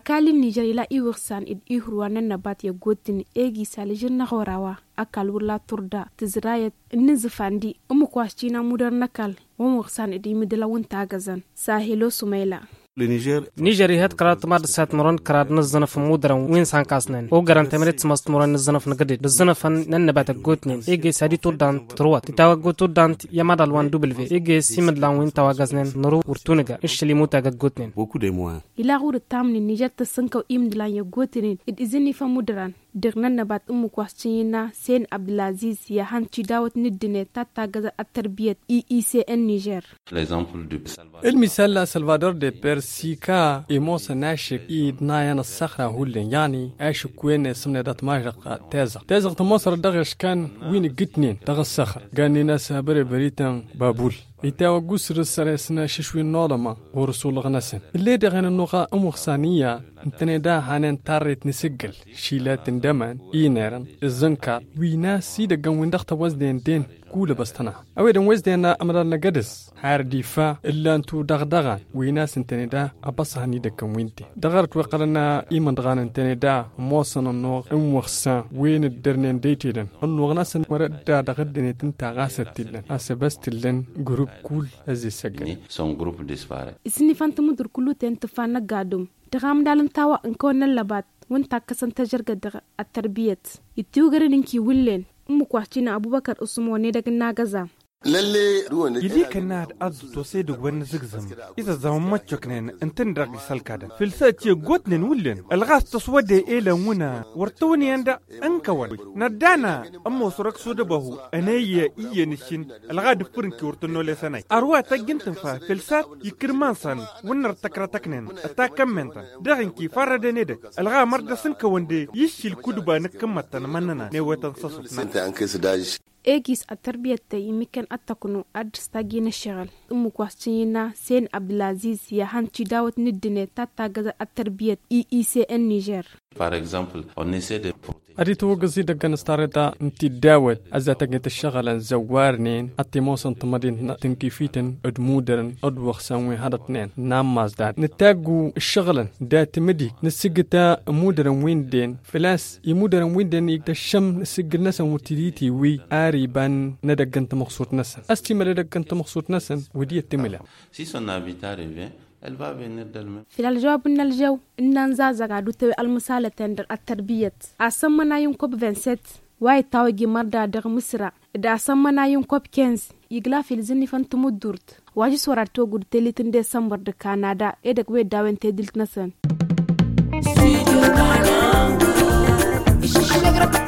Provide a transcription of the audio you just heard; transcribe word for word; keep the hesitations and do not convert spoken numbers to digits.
alkalin Niger ila iwirsan id ihruwanan nabat ya gotin egi salijin na horawa akal wurla turda tizrayat nizfandi umu kwashina mudar nakal won wirsan id imidla wunta gazan sahilo sumaila نيجري هاد قرات مار سات مرون قرات نزنف مودرن وين سان كاسنن او غران تمرت سمست مرون نزنف نقدد نزنف ننبات غوتنين ايجي سادي تودان تروات تاوا غوتودان يماد الوان دبليو ايجي سيمد لان وين تاوا غازنن نرو ورتونغا اشلي موتا غوتنين beaucoup de mois ila غور تامن نيجر تسنكو imdlan ya gotinin id izini fa mudran dirnan nabat umu kwascina sen Abdulaziz ya hanci dawat nidine tata gaza at-tarbiyat E E C N Niger l'exemple de المثال سلفادور دي بيرسيكا إيموس ناشك إيد نايان الصخرة هولين يعني عاشق وين سمنا دات ماجرق تازق تازق تمصر دغش كان وين قتنين دغ الصخر قاني ناس بري بريتان بابول إتاوا قسر السرسنا ششوي النظمة ورسول غنسن اللي دغن النقاء أمخصانية انتني دا حانين تاريت نسجل شيلات اندمان إينيران الزنكار ويناس سيدا قوين دغتا وزدين دين كول بستنا أويدن وزدين أمرنا قدس حار دفاع إلا انتو دغدغان ويناس انتني دا أبصها نيدا كوينتي دغرت وقرنا إيمان دغان انتني دا موصن النوغ أمخصان وين الدرنين ديتيدن النوغ ناسن ورد دا دغدني تنتا غاسر تلن أسبس تلن جروب كول أزي سجل son groupe disparaît isni fanta mudur kullu ten tafana gadum dagam dalin tawa inkon labat wanta kasanta jarga daga at-tarbiyat itiugare ninki willen umu kwachina Abubakar Usmane daga nagaza lalle ruwan ili kana azu to sai da wani zigzam iza zaman macoknen antin da salkada filsa ce gotnen wullen algas taswade ela muna wartawni yanda an kawan nadana amma surak su da bahu anayya iya nishin algad furin ki wartano le sanai arwa ta gintin fa filsa yikirman san wunar takrataknen atakan menta darin ki farada ne da alga marda sun kawande yishil kuduba na kammatan manana ne watan sasu santa an kai su daji إيجيس التربية يمكن أتكونوا أدرستاجين الشغل أمو كواسينا سين عبدالعزيز يا هانتي داوت ندني تاتا جزء التربية إي إي سي إن نيجر. par exemple on essaie de أدي توقزي دقن ستارتا انتي داوت أزاتك الشغل زوارنين أتيموسن تمرين تنكيفيتن أدمودرن أدوخ ساموي هادتنين نام مازداد نتاقو الشغل دا تمدي نسيقتا مودرن ويندين فلاس يمودرن ويندين يقدا الشم نسيق نسن وتديتي وي آريبان ندقن تمخصوط نسن أستيما ندقن تمخصوط نسن ودي التملا si son habitat revient elle va venir d'elle-même في الجواب من الجو إن نزازا قادو توي المسالة تندر التربية أسمنا يوم كوب فانسيت واي تاوجي مردا دغ مصر دا أسمنا يوم كوب كنز يقلا في الزني فانتمو دورت واجي سورار توغو تليتن ديسمبر دا كندا إدك وي داوين تدلت نسن